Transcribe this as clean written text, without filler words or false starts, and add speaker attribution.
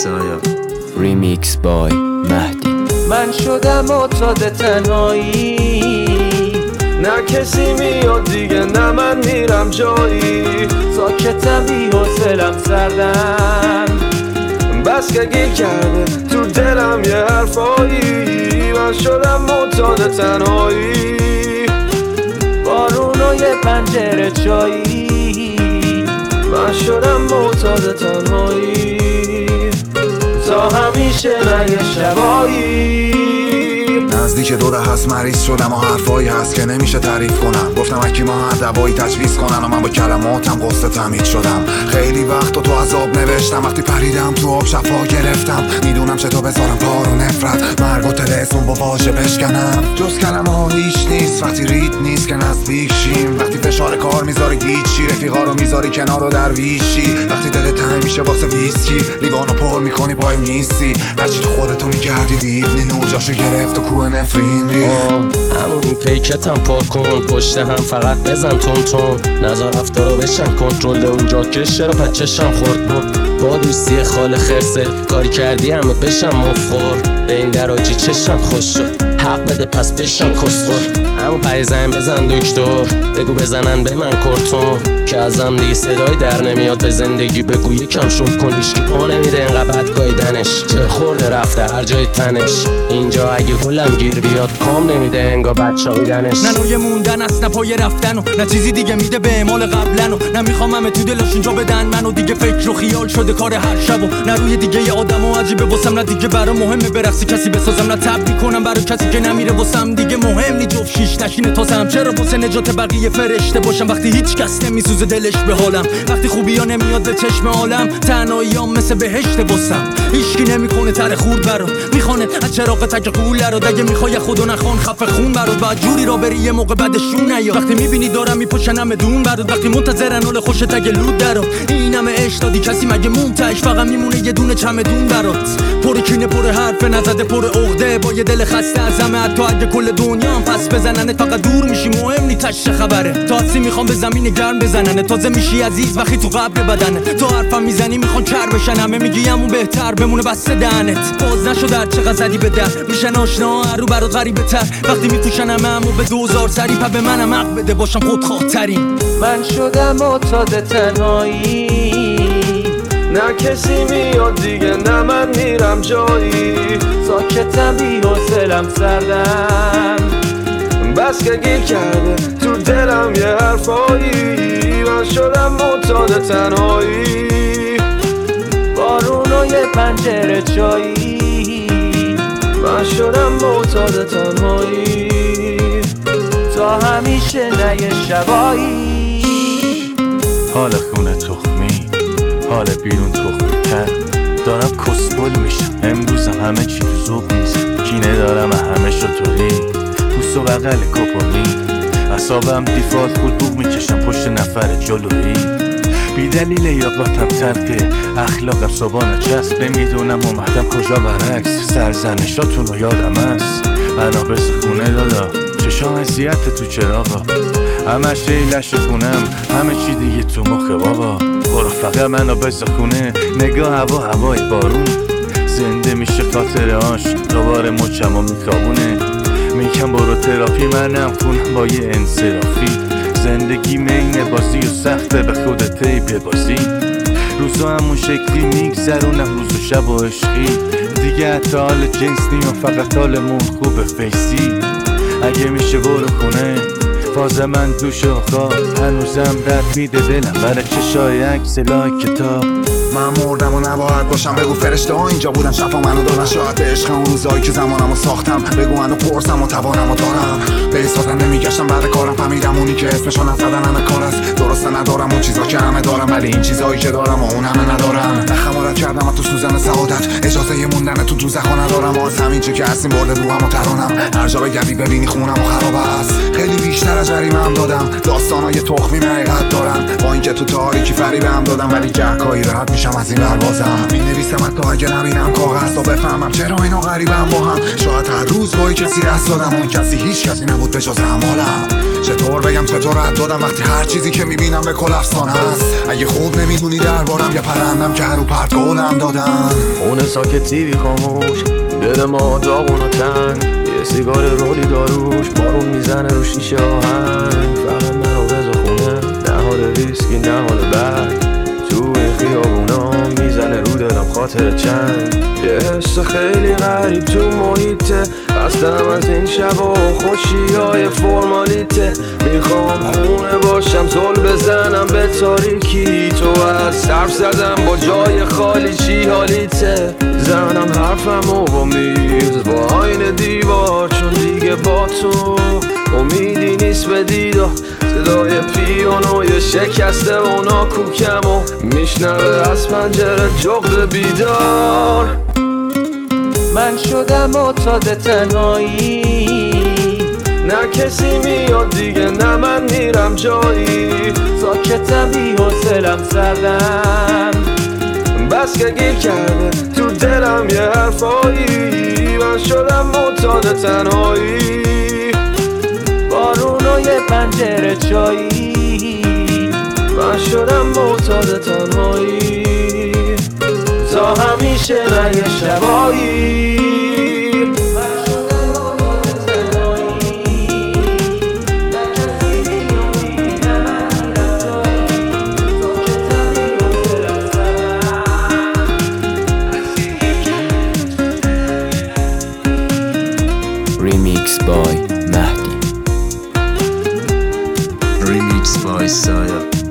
Speaker 1: سایه.
Speaker 2: ریمیکس بای مهدی.
Speaker 3: من شدم معتاد تنهایی، نه کسی میاد دیگه نه من میرم جایی، ساکتم بی حوصلم سردم، بس که گیر کرده تو دلم یه حرفایی. من شدم معتاد تنهایی، بارون و یه پنجره چایی. من شدم معتاد تنهایی تا همیشه نه یه شبایی.
Speaker 4: نزدیک دوره هست مریض شدم و حرفایی هست که نمیشه تعریف کنم. گفتم اکی ما هر دوایی تجویز کنن و من با کلماتم قصد تمهید شدم. خیلی وقت تو عذاب نوشتم، وقتی پریدم تو آب شفا گرفتم. میدونم چطور بذارم پار و نفرت، مرگ و تلسون با واژه بشکنم. جز کلمه ها هیچ نیست وقتی رید نیست که نزدیک شیم. وقتی فشار کار میذاری هیچی، رفیقا رو میذاری کنار و درویشی. وقتی دلت تنگ میشه واسه ویسکی، لیوانو پر میکنی پای نیستی. هرچی تو خودتو میگردی دیدنی نور جاشو گرفت و کوه نفرین ری.
Speaker 5: همون پیکتم پاک کن، پشت هم فقط بزن تون تون. نظر رفتارا بشن کنترل اونجا که چرا پچشم خورد بود. با دوستی خال خرسه کاری کردی همه بشم مفخور. به این دراجی چشم خوش شد، حق بده پس بشم کسخور. همون پریزن بزن دکتر، بگو بزنن به من کرتون که ازم دیگه صدای در نمیاد. به زندگی بگو یکم شوم کن، هیچکی پا نمیده انقدر بد گایدنش. چه خورده رفته هر جای تنش، اینجا اگه گلم گیر بیاد کام نمیده انگا بچه هایدنش.
Speaker 6: نه نوی موندن است نه پای رفتن و نه چیزی دیگه میده به اعمال قبلن و نه میخوام همه تو دلش اینجا بدن منو. دیگه فکر و خیال شده کار هر شب و نه روی دیگه یه آدم و عجیبه واسم. نه دیگه برا مهمه برقصی کسی بسازم، نه تبدیل کنم برا کسی که نمیره واسم. دیگه مهم نی جفت شیش نشینه تازم، چرا واسه نجات بقیه فرشته باشم وقتی هیچ کس نمیسوزه دلش به حالم. وقتی خوبیا نمیاد به چشم عالم، تنهاییام مثل بهشت واسم. هیچکی نمیکنه تره خورد برات، میخونه از چراغ تک قوله رو. دیگه میخوای خودو نخوان خفه خون برات، بعد جوری را بری یه موقع بعدشون نیا. وقتی میبینی دارم میپشنم دون برات، وقتی منتظرن حال خوش تگ لود درات. این همه عشق دادی کسی مگه مونتاش، فقط میمونه یه دونه چمدون برات. پر کینه پر حرف نزده پر عقده، با یه دل خسته از همه. حتی اگه کل دنیا هم پس بزننت فقط دور میشی، مهم نی تش خبره. تاسی میخوام به زمین گرم بزننه، تازه میشی عزیز وقتی تو قبر بدنه. تو حرفم میزنی میخوان کر بشن، همه میگی همون بهتر بمونه بسته دهنت. باز نشد هر چقدر زدی به در، میشن آشنا هر رو برات غریبه تر. وقتی میپوشن همو به 2000 سری، پا به منم حق بده باشم خودخواه‌ترین.
Speaker 3: من شدم معتاد تنهایی، نه کسی میاد دیگه نه من میرم جایی، ساکتم بی حوصلم سردم، بس که گیر کرده تو دلم یه حرفایی. من شدم معتاد تنهایی، بارون و یه پنجره چایی. من شدم معتاد تنهایی تا همیشه نه یه شبایی.
Speaker 7: حال خونه تخمی، حال بیرون تخمی تر. دارم کسبل میشم امروزم، همه چی تو ذوق نیست. کینه دارم همه شطوری، پوست و بغل کپونی. اعصابم دیفالت بود بوق میکشم پشت نفر جلویی. بی دلیل یاقاتم ترکه، اخلاقم صبحانه چسب. نمیدونم اومدم کجا برعکس، سرزنشاتون رو یادم هست. بنا به خونه دادا چشام اذیت تو چراغا، همه شیلش خونم همه چی دیگه تو مخ بابا. برو فقط منو بس خونه، نگاه هوای بارون. زنده میشه خاطرهاش دوباره مچم و میکابونه. میگم برو تراپی منم خونم با یه انصرافی. زندگی مین بازی و سخته به خودت ببازی. روزا همون شکلی میگذرونم روز و شب و عشقی. دیگه حتی حال جنس نیم فقط حالمون خوبه فیسی. اگه میشه برو خونه، فاز من دوش و خواب. هنوزم رد میده دلم برای چشای عکس لای کتاب.
Speaker 4: من مردم و نباید باشم، بگو فرشته ها اینجا بودن شفا منو دادن. شاید عشق اون روزایی که زمانمو ساختم، بگو منو پرسم و توانمو دارم. به ایستادن نمیگشتم بعد کارم، فهمیدم اونی که اسمشو نزدن همه کار است. درسته ندارم اون چیزا که همه دارم، ولی این چیزایی که دارم و اون همه ندارم. نخمارت کردم و تو سوزن سعادت، اجازه یه موندن تو دوزخو ندارم. از همین چی که هستیم برده روحم و ترانم. هر جا بگردی ببینی خونم و خراب است. خیلی بیشتر از جریمه هم دادم، داستانای تخمی حقیقت دارن. با اینکه تو تاریکی فریب هم دادم، ولی جهکایی راحت میشم از این پروازم. مینویسم حتی اگه نبینم کاغذ تا بفهمم چرا اینا غریبم با هم. شاید هر روز با کسی دست دادم، اون کسی هیچ کسی نبود به جز اعمالم. چطور بگم چطور رد دادم وقتی هر چیزی که میبینم به کل افسانه است. اگه خوب نمیدونی دربارم یا پرندم که هر رو پرت گلم دادن.
Speaker 3: خونه ساکت تیوی خاموش، دل ما داغون و تنگ، یه سیگار رولی داروش، بارون میزنه رو شیشه آهنگ. فقط منو بذار خونه، نه حال ویسکی نه حال برگ، تو این خیابونا میزنه رو دلم خاطر چند. یه حس خیلی غریب تو محیطه، خستم از این شب و خوشیای فرمالیته. میخوام خونه باشم زل بزنم به تاریکی، تو از حرف زدم با جای خالی چی حالیته. زنم حرفمو با میز با آینه دیوار، چون دیگه با تو امیدی نیست به دیدار. صدای پیانوی شکسته اونا کوکم و میشنوه از پنجره جغد بیدار. من شدم معتاد تنهایی، نه کسی میاد دیگه نه من میرم جایی. ساکتم بی حوصله‌ام سردم، بس که گیر کرده تو دلم یه حرفایی. من شدم معتاد تنهایی، بارون و یه پنجره چایی. من شدم معتاد تنهایی تا همیشه نه یه شبایی.
Speaker 2: Remix by Mahdi.
Speaker 7: Remix by Saya.